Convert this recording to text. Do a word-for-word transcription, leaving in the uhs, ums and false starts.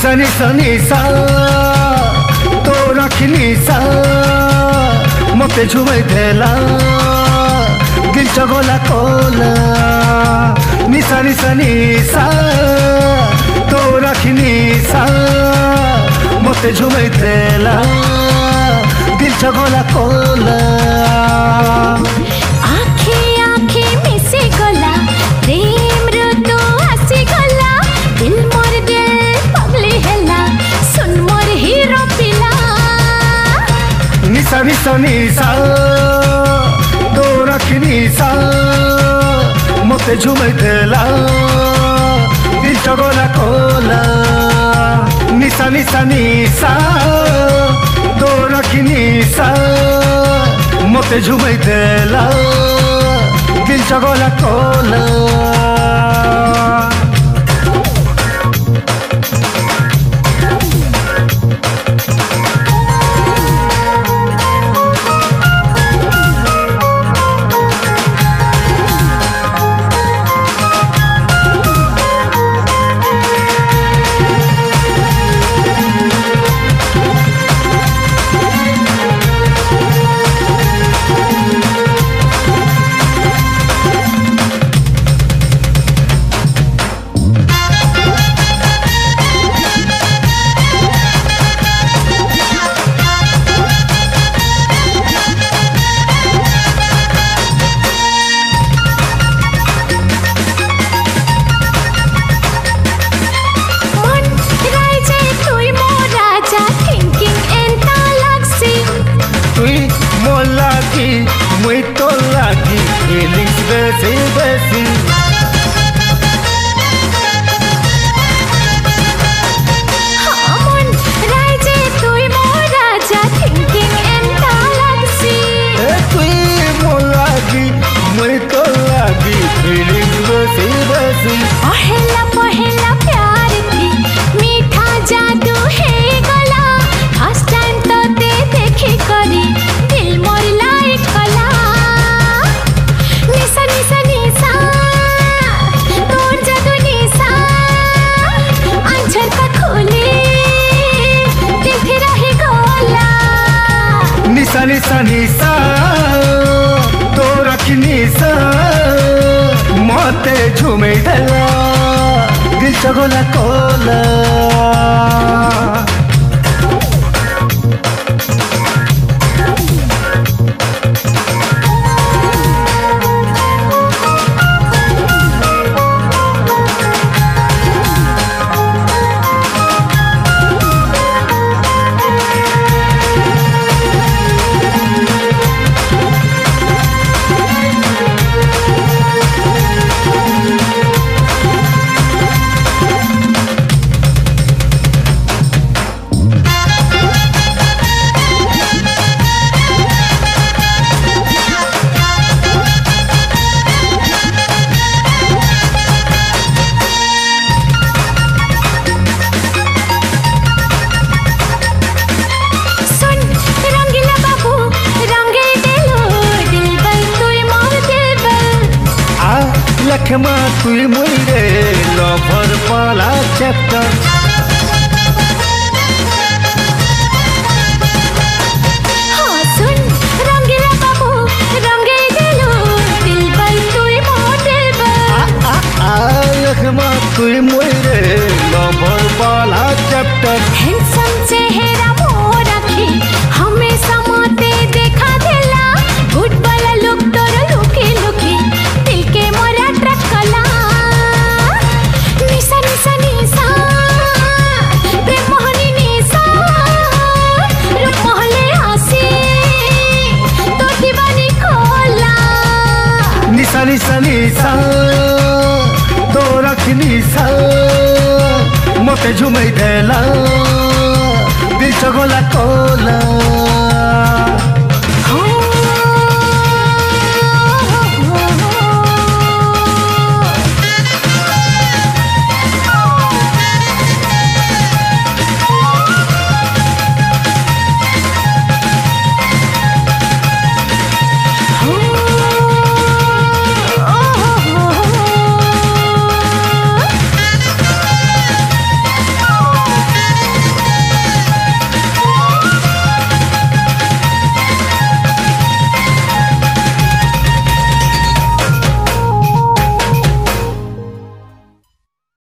निशा निशा निशा तो राखी निशा मते झुमाई देला दिल चगोला कोला निशा निशा निशा तो राखी निशा मते झुमाई देला दिल चगोला कोला आखे आखे मिसे गला प्रेम ऋतु आसी गला दिल मोर दिल पगली हेला सुन मोर हीरो पिला निशा निशा निशा तो राखी निशा मते झुमाई देला दिल चगोला कोला निशा निशा निशा तो राखी निशा मते झुमाई देला दिल चगोला कोला मुई तो लागी फीलिंग्स बेसी बेसी हमन राजे तुई मोर राजा थिंकिंग एंता लागसी ए तुई मोर लागी मुई तो लागी फीलिंग्स बेसी बेसी पहला पहला प्यार थी मीठा जादू है गला फर्स्ट टाइम तो ते देखी करी दिल मोर लाइक कला निशा निशा निशा तोर जादू निशा अंजर का खोले दिल फिर रहे गोला निशा निशा निशा तो राखी निशा मते झुमाई देला दिल चगोला कोला लखमा तुई मुइरे लवर पाला चैप्टर हाँ सुन रंगीला बाबू रंगे दिलो दिल बल तुई मोटे बल आ आ लखमा तुई मुइरे लवर पाला चैप्टर हैंडसम चेहरा मोर आखी हमेशा मते देखा देला गुड वाला लुक तोर लुकी लुकी दिल के मोर अट्रैक्ट कला निशा निशा निशा प्रेम मोहनी निशा रूप मोहले आसी तो दीवानी खोला निशा निशा निशा तो राखी निशा मते झुमाई देला दिल चगोला कोला।